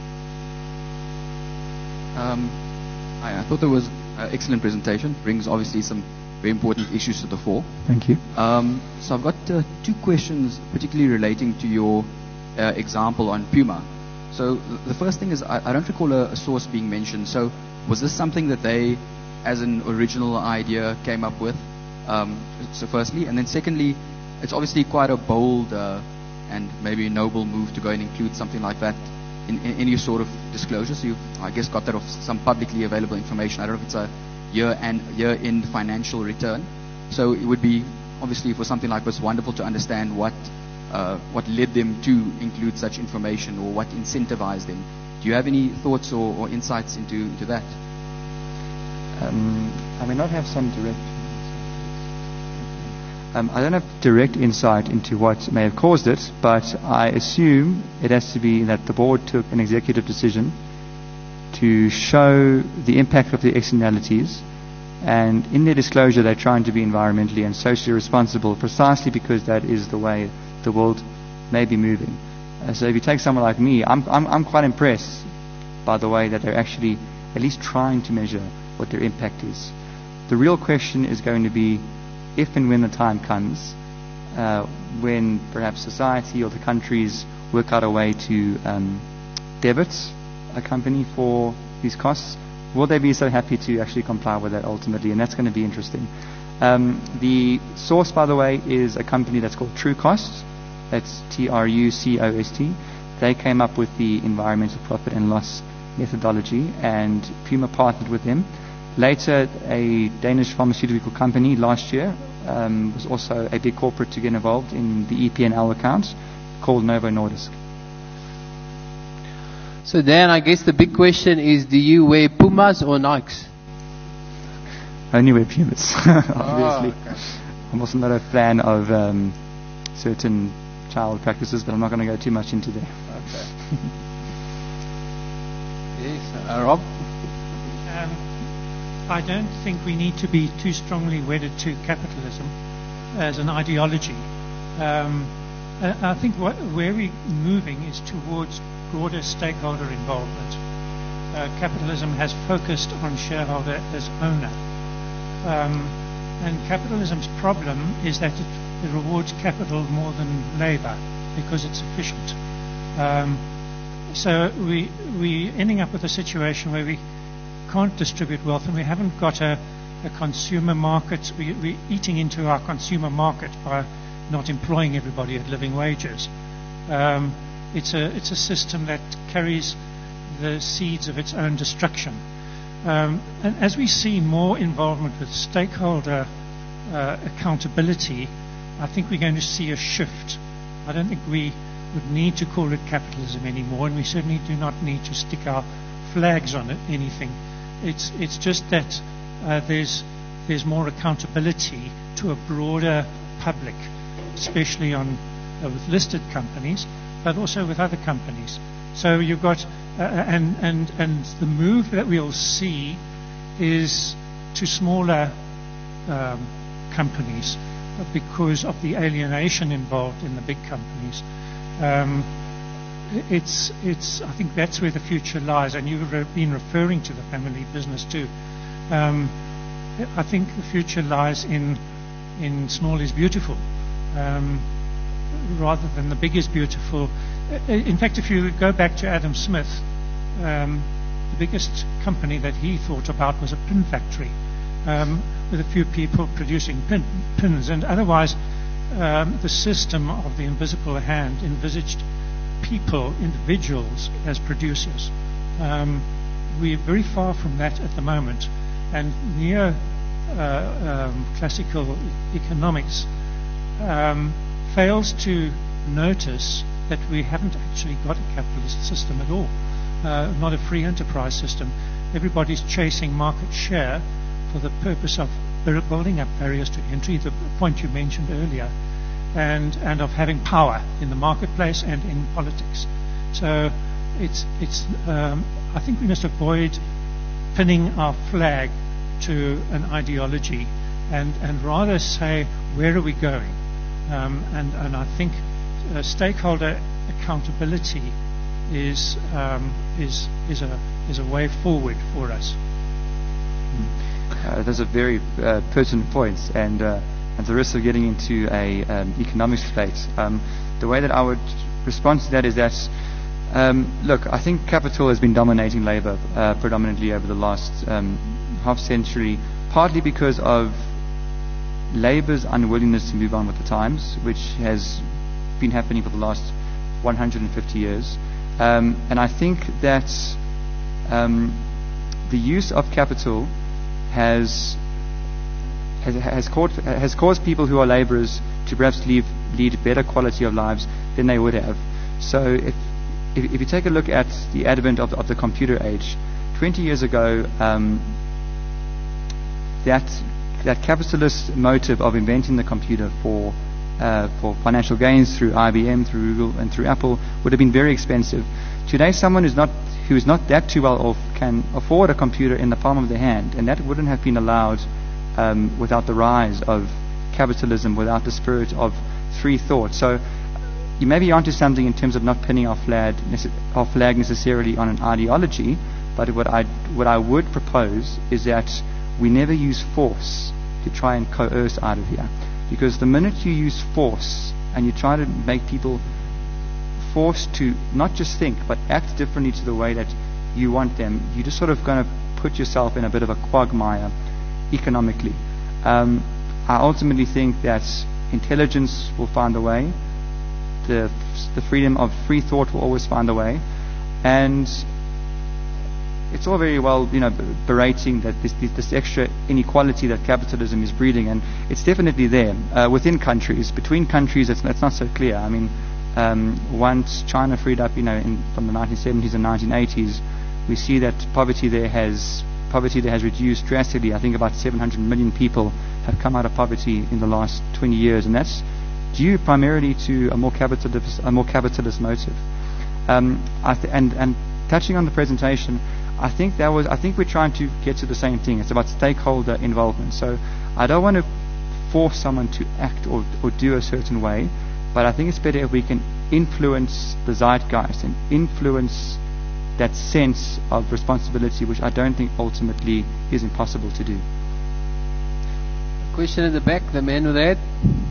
Um, I, I thought there was an excellent presentation. Brings obviously some very important issues to the fore. Thank you. Um, so I've got uh, two questions, particularly relating to your uh, example on Puma. So the first thing is, I, I don't recall a, a source being mentioned. So was this something that they, as an original idea, came up with? Um, so firstly, and then secondly, it's obviously quite a bold uh, and maybe a noble move to go and include something like that in, in any sort of disclosure. So you've, I guess, got that off some publicly available information. I don't know if it's a year and year-end financial return. So it would be obviously for something like this wonderful to understand what. Uh, what led them to include such information, or what incentivized them. Do you have any thoughts or, or insights into, into that? Um, I may not have some direct. Um, I don't have direct insight into what may have caused it, but I assume it has to be that the board took an executive decision to show the impact of the externalities And in their disclosure, they're trying to be environmentally and socially responsible precisely because that is the way the world may be moving. Uh, so if you take someone like me, I'm, I'm, I'm quite impressed by the way that they're actually at least trying to measure what their impact is. The real question is going to be if and when the time comes, uh, when perhaps society or the countries work out a way to um, debit a company for these costs, will they be so happy to actually comply with that ultimately? And that's going to be interesting. Um, the source, by the way, is a company that's called True Cost. That's T R U C O S T. They came up with the environmental profit and loss methodology, and Puma partnered with them. Later, a Danish pharmaceutical company last year um, was also a big corporate to get involved in the E P and L accounts, called Novo Nordisk. So Dan, I guess the big question is, do you wear Pumas or Nikes? Only wear Pumas, obviously. Oh, okay. I'm also not a fan of um, certain child practices, but I'm not going to go too much into there. Okay. Yes, uh, Rob? Um, I don't think we need to be too strongly wedded to capitalism as an ideology. Um, I, I think what, where we're moving is towards broader stakeholder involvement. Uh, capitalism has focused on shareholder as owner. Um, and capitalism's problem is that it, it rewards capital more than labor because it's efficient. Um, so we, we're ending up with a situation where we can't distribute wealth and we haven't got a, a consumer market. We, we're eating into our consumer market by not employing everybody at living wages. Um, It's a it's a system that carries the seeds of its own destruction. Um, and as we see more involvement with stakeholder uh, accountability, I think we're going to see a shift. I don't think we would need to call it capitalism anymore, and we certainly do not need to stick our flags on it, anything. It's it's just that uh, there's there's more accountability to a broader public, especially on uh, with listed companies, but also with other companies. So you've got, uh, and, and, and the move that we'll see is to smaller um, companies because of the alienation involved in the big companies. Um, it's, it's, I think that's where the future lies, and you've re- been referring to the family business too. Um, I think the future lies in, in small is beautiful. Um, rather than the big is beautiful. In fact, if you go back to Adam Smith, um, the biggest company that he thought about was a pin factory, um, with a few people producing pin, pins, and otherwise um, the system of the invisible hand envisaged people, individuals, as producers. Um, we're very far from that at the moment, and neo uh, um, classical economics um, fails to notice that we haven't actually got a capitalist system at all, uh, not a free enterprise system. Everybody's chasing market share for the purpose of building up barriers to entry, the point you mentioned earlier, and, and of having power in the marketplace and in politics. So it's, it's, um, I think we must avoid pinning our flag to an ideology and, and rather say, where are we going? Um, and, and I think uh, stakeholder accountability is um, is is a is a way forward for us. Uh, those are very uh, pertinent points, and uh, at the risk of getting into a um, economics debate, um, the way that I would respond to that is that um, look, I think capital has been dominating labour uh, predominantly over the last um, half century, partly because of Labour's unwillingness to move on with the times, which has been happening for the last one hundred fifty years. Um, and I think that um, the use of capital has has, has, caused, has caused people who are labourers to perhaps leave, lead better quality of lives than they would have. So if if, if you take a look at the advent of the, of the computer age, twenty years ago, um, that that capitalist motive of inventing the computer for uh, for financial gains through I B M, through Google, and through Apple would have been very expensive. Today, someone who's not who is not that too well off can afford a computer in the palm of their hand, and that wouldn't have been allowed um, without the rise of capitalism, without the spirit of free thought. So you may be onto something in terms of not pinning our flag, our flag necessarily on an ideology, but what I, what I would propose is that we never use force to try and coerce out of here. Because the minute you use force and you try to make people forced to not just think but act differently to the way that you want them, you're just sort of going to put yourself in a bit of a quagmire economically. Um, I ultimately think that intelligence will find a way. The, the freedom of free thought will always find a way. And it's all very well, you know, berating that this, this extra inequality that capitalism is breeding, and it's definitely there uh, within countries. Between countries, it's, it's not so clear. I mean, um, once China freed up, you know, in, from the nineteen seventies and nineteen eighties, we see that poverty there has poverty there has reduced drastically. I think about seven hundred million people have come out of poverty in the last twenty years, and that's due primarily to a more capitalist, a more capitalist motive. Um, I th- and and touching on the presentation, I think that was. I think we're trying to get to the same thing. It's about stakeholder involvement. So I don't want to force someone to act or or do a certain way, but I think it's better if we can influence the zeitgeist and influence that sense of responsibility, which I don't think ultimately is impossible to do. Question in the back, the man with the hat.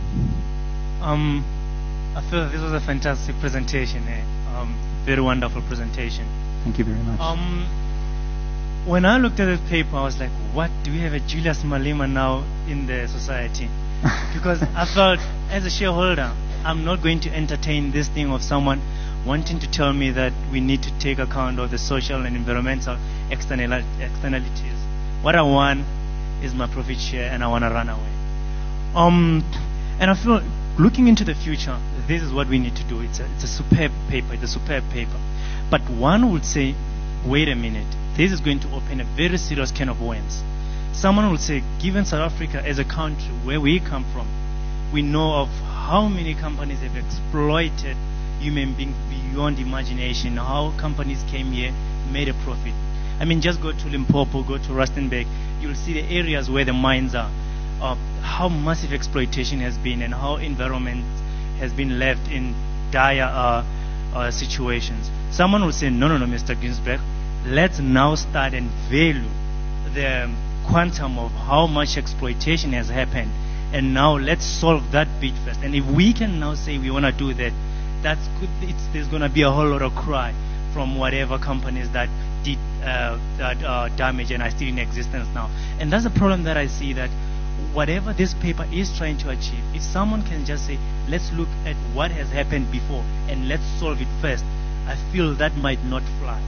Um, I feel this was a fantastic presentation. Eh? Um, very wonderful presentation. Thank you very much. Um, when I looked at the paper, I was like, what, do we have a Julius Malema now in the society? Because I felt, as a shareholder, I'm not going to entertain this thing of someone wanting to tell me that we need to take account of the social and environmental external- externalities. What I want is my profit share, and I want to run away. Um, and I feel, looking into the future, this is what we need to do. It's a, it's a superb paper. It's a superb paper. But one would say, wait a minute, this is going to open a very serious can of worms. Someone will say, given South Africa as a country where we come from, we know of how many companies have exploited human beings beyond imagination, how companies came here, made a profit. I mean, just go to Limpopo, go to Rustenburg, you'll see the areas where the mines are, uh, how massive exploitation has been and how environment has been left in dire uh, uh, situations. Someone will say, no, no, no, Mister Ginsberg, let's now start and value the quantum of how much exploitation has happened, and now let's solve that bit first. And if we can now say we want to do that, that's good. It's, there's going to be a whole lot of cry from whatever companies that did uh, that uh, damage and are still in existence now. And that's the problem that I see, that whatever this paper is trying to achieve, if someone can just say, let's look at what has happened before and let's solve it first, I feel that might not fly.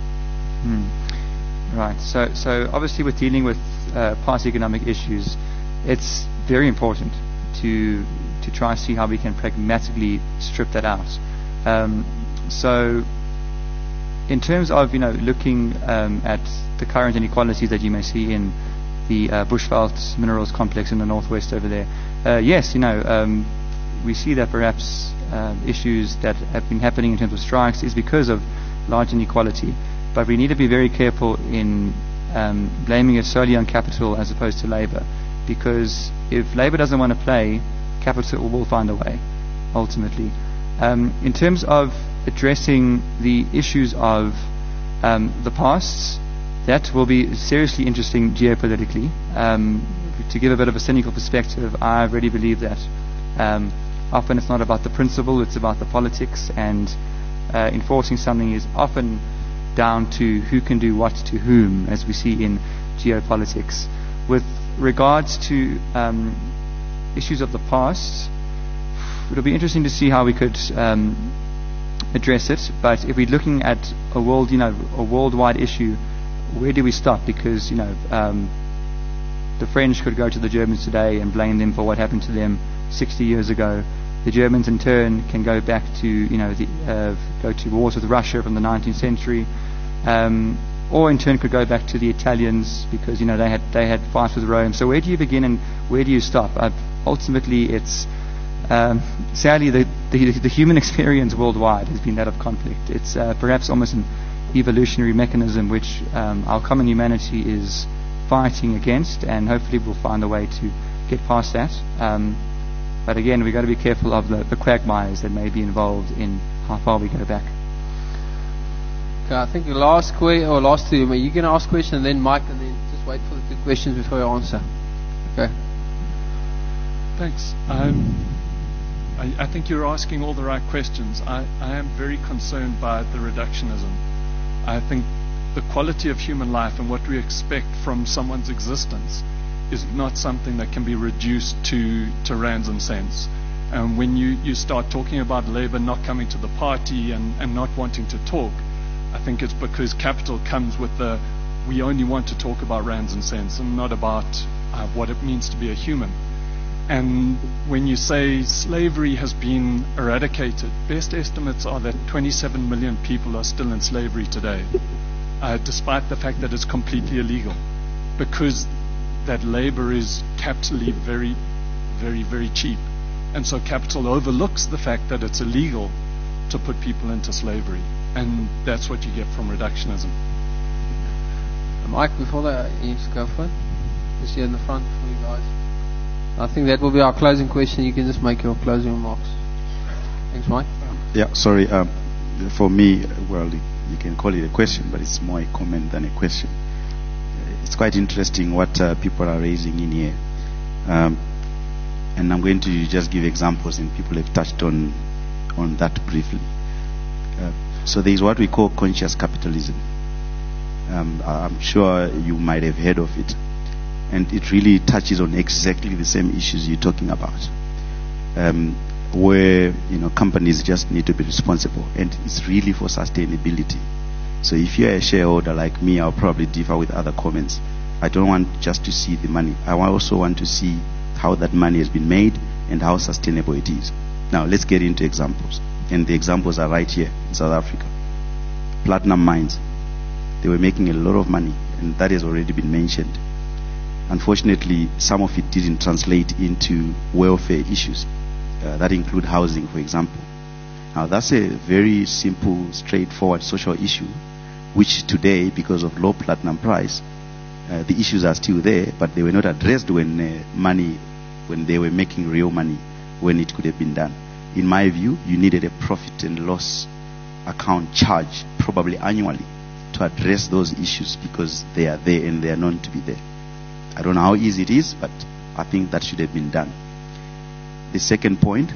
Hmm. Right. So, so obviously, with dealing with uh, past economic issues, it's very important to to try and see how we can pragmatically strip that out. Um, so, in terms of you know looking um, at the current inequalities that you may see in the uh, Bushveld Minerals Complex in the northwest over there, uh, yes, you know um, we see that perhaps uh, issues that have been happening in terms of strikes is because of large inequality. But we need to be very careful in um, blaming it solely on capital as opposed to labor, because if labor doesn't want to play, capital will find a way, ultimately. Um, in terms of addressing the issues of um, the past, that will be seriously interesting geopolitically. Um, to give a bit of a cynical perspective, I really believe that um, often it's not about the principle, it's about the politics, and uh, enforcing something is often down to who can do what to whom, as we see in geopolitics. With regards to um, issues of the past, it'll be interesting to see how we could um, address it. But if we're looking at a world, you know, a worldwide issue, where do we stop? Because you know, um, the French could go to the Germans today and blame them for what happened to them sixty years ago. The Germans, in turn, can go back to you know the, uh, go to wars with Russia from the nineteenth century. Um, or in turn could go back to the Italians, because you know they had they had fights with Rome. So where do you begin and where do you stop? Uh, ultimately, it's um, sadly the, the the human experience worldwide has been that of conflict. It's uh, perhaps almost an evolutionary mechanism which um, our common humanity is fighting against, and hopefully we'll find a way to get past that. Um, but again, we've got to be careful of the, the quagmires that may be involved in how far we go back. Okay, I think the last que- or last two, you can ask question and then Mike, and then just wait for the two questions before you answer. Okay. Thanks. Um, I, I think you're asking all the right questions. I, I am very concerned by the reductionism. I think the quality of human life and what we expect from someone's existence is not something that can be reduced to, to rands and cents. And when you, you start talking about Labour not coming to the party and, and not wanting to talk, I think it's because capital comes with the, we only want to talk about rands and cents and not about uh, what it means to be a human. And when you say slavery has been eradicated, best estimates are that twenty-seven million people are still in slavery today, uh, despite the fact that it's completely illegal, because that labor is capitally very, very, very cheap. And so capital overlooks the fact that it's illegal to put people into slavery. And that's what you get from reductionism. Mike, before that, you just go for it. Just here in the front for you guys. I think that will be our closing question. You can just make your closing remarks. Thanks, Mike. Yeah, sorry. Um, for me, well, you can call it a question, but it's more a comment than a question. It's quite interesting what uh, people are raising in here. Um, and I'm going to just give examples, and people have touched on, on that briefly. Uh, so there is what we call conscious capitalism. Um, I'm sure you might have heard of it. And it really touches on exactly the same issues you're talking about, um, where you know companies just need to be responsible, and it's really for sustainability. So if you're a shareholder like me, I'll probably differ with other comments. I don't want just to see the money. I also want to see how that money has been made and how sustainable it is. Now let's get into examples, and the examples are right here in South Africa. Platinum mines, they were making a lot of money, and that has already been mentioned. Unfortunately, some of it didn't translate into welfare issues. Uh, that include housing, for example. Now, that's a very simple, straightforward social issue, which today, because of low platinum price, uh, the issues are still there, but they were not addressed when uh, money, when they were making real money, when it could have been done. In my view, you needed a profit and loss account charge, probably annually, to address those issues, because they are there and they are known to be there. I don't know how easy it is, but I think that should have been done. The second point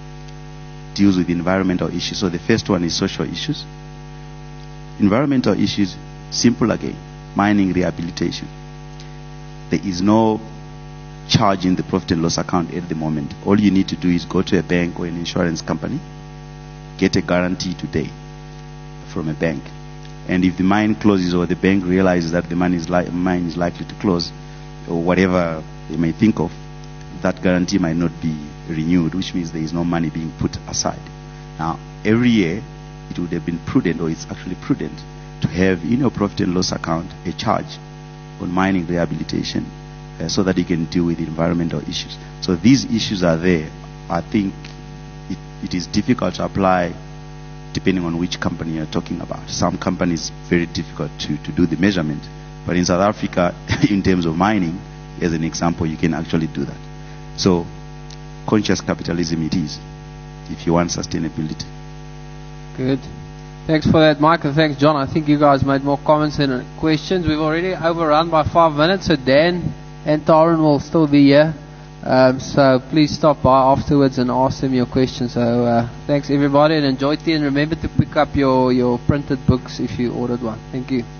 deals with environmental issues. So the first one is social issues. Environmental issues, simple again, mining rehabilitation. There is no charge in the profit and loss account at the moment. All you need to do is go to a bank or an insurance company, get a guarantee today from a bank. And if the mine closes or the bank realizes that the mine is, li- mine is likely to close, or whatever they may think of, that guarantee might not be renewed, which means there is no money being put aside. Now, every year, it would have been prudent, or it's actually prudent, to have in your profit and loss account a charge on mining rehabilitation uh, so that you can deal with environmental issues. So these issues are there. I think it, it is difficult to apply depending on which company you're talking about. Some companies, very difficult to, to do the measurement. But in South Africa, in terms of mining, as an example, you can actually do that. So, conscious capitalism it is, if you want sustainability. Good. Thanks for that, Mike, and thanks, John. I think you guys made more comments than questions. We've already overrun by five minutes, so Dan and Taren will still be here. Um, so please stop by afterwards and ask them your questions. So uh, thanks, everybody, and enjoy tea. And remember to pick up your, your printed books if you ordered one. Thank you.